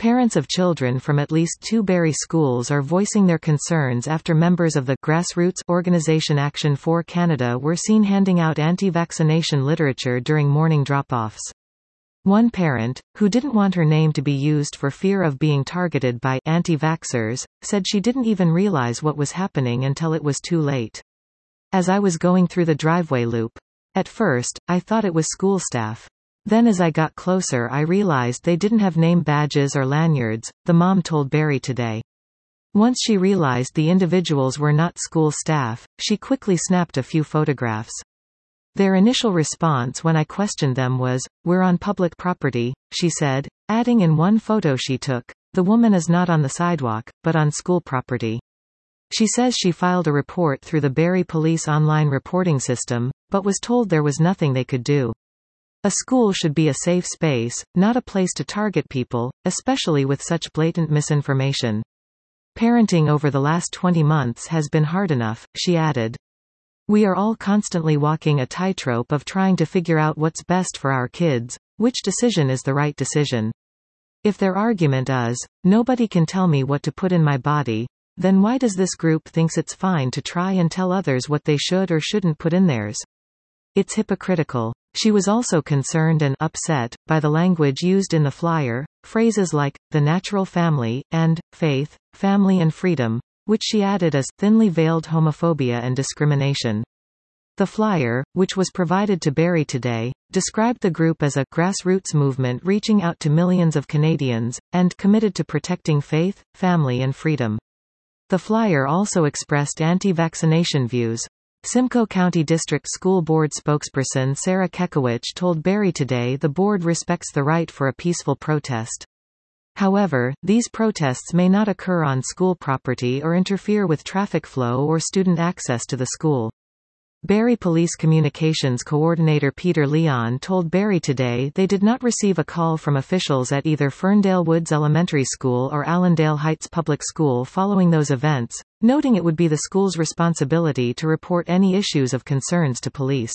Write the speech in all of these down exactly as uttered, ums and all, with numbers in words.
Parents of children from at least two Barrie schools are voicing their concerns after members of the grassroots organization Action for Canada were seen handing out anti-vaccination literature during morning drop-offs. One parent, who didn't want her name to be used for fear of being targeted by anti-vaxxers, said she didn't even realize what was happening until it was too late. As I was going through the driveway loop. At first, I thought it was school staff. Then as I got closer I realized they didn't have name badges or lanyards, the mom told Barrie Today. Once she realized the individuals were not school staff, she quickly snapped a few photographs. Their initial response when I questioned them was, "We're on public property," she said, adding in one photo she took, "The woman is not on the sidewalk, but on school property." She says she filed a report through the Barrie Police online reporting system, but was told there was nothing they could do. A school should be a safe space, not a place to target people, especially with such blatant misinformation. Parenting over the last twenty months has been hard enough, she added. We are all constantly walking a tightrope of trying to figure out what's best for our kids, which decision is the right decision. If their argument is, nobody can tell me what to put in my body, then why does this group thinks it's fine to try and tell others what they should or shouldn't put in theirs? It's hypocritical. She was also concerned and upset by the language used in the flyer, phrases like, the natural family, and, faith, family and freedom, which she added as, thinly veiled homophobia and discrimination. The flyer, which was provided to Barrie Today, described the group as a grassroots movement reaching out to millions of Canadians, and committed to protecting faith, family and freedom. The flyer also expressed anti-vaccination views. Simcoe County District School Board spokesperson Sarah Kekowicz told Barrie Today the board respects the right for a peaceful protest. However, these protests may not occur on school property or interfere with traffic flow or student access to the school. Barrie Police Communications Coordinator Peter Leon told Barrie Today they did not receive a call from officials at either Ferndale Woods Elementary School or Allendale Heights Public School following those events, noting it would be the school's responsibility to report any issues of concerns to police.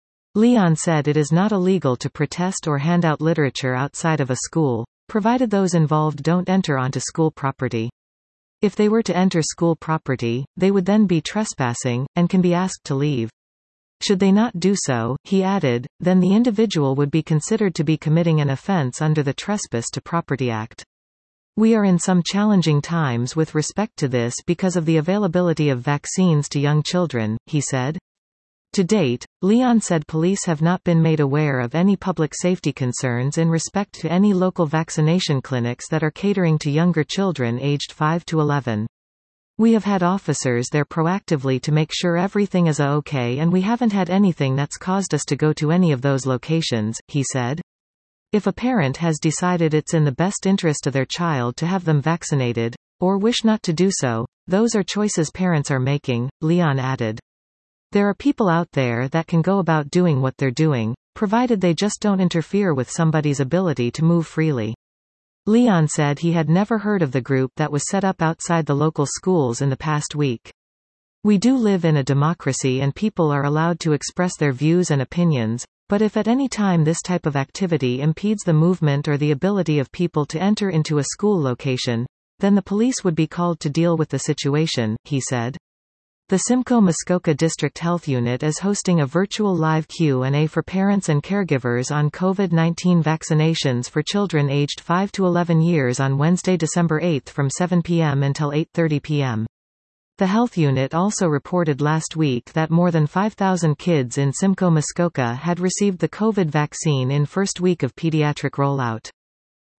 Leon said it is not illegal to protest or hand out literature outside of a school, provided those involved don't enter onto school property. If they were to enter school property, they would then be trespassing, and can be asked to leave. Should they not do so, he added, then the individual would be considered to be committing an offence under the Trespass to Property Act. We are in some challenging times with respect to this because of the availability of vaccines to young children, he said. To date, Leon said police have not been made aware of any public safety concerns in respect to any local vaccination clinics that are catering to younger children aged five to eleven. We have had officers there proactively to make sure everything is okay and we haven't had anything that's caused us to go to any of those locations, he said. If a parent has decided it's in the best interest of their child to have them vaccinated, or wish not to do so, those are choices parents are making, Leon added. There are people out there that can go about doing what they're doing, provided they just don't interfere with somebody's ability to move freely. Leon said he had never heard of the group that was set up outside the local schools in the past week. We do live in a democracy and people are allowed to express their views and opinions, but if at any time this type of activity impedes the movement or the ability of people to enter into a school location, then the police would be called to deal with the situation, he said. The Simcoe-Muskoka District Health Unit is hosting a virtual live Q and A for parents and caregivers on COVID nineteen vaccinations for children aged five to eleven years on Wednesday, December eighth from seven p m until eight thirty p m The health unit also reported last week that more than five thousand kids in Simcoe-Muskoka had received the COVID vaccine in first week of pediatric rollout.